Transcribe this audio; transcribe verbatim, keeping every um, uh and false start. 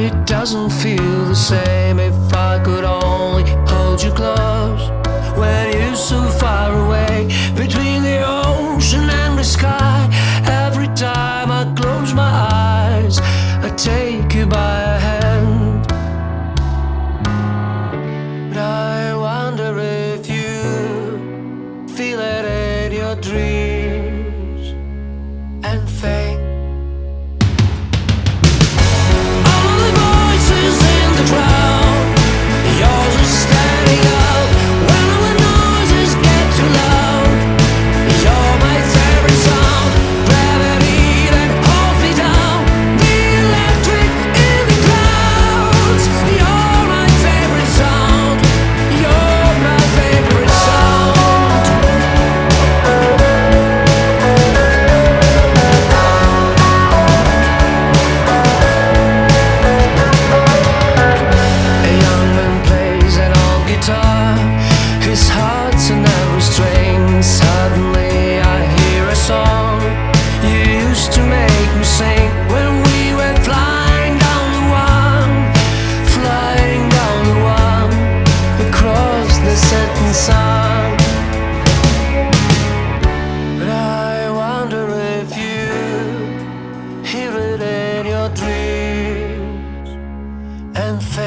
it doesn't feel the same. If I could only hold you close when you're so far away, between the ocean and the sky. Every time I close my eyes, I take you by a hand. But I wonder if you feel it in your dreams and think. His heart's a narrow string. Suddenly I hear a song you used to make me sing when we went flying down the one, flying down the one, across the setting sun. But I wonder if you hear it in your dreams and think.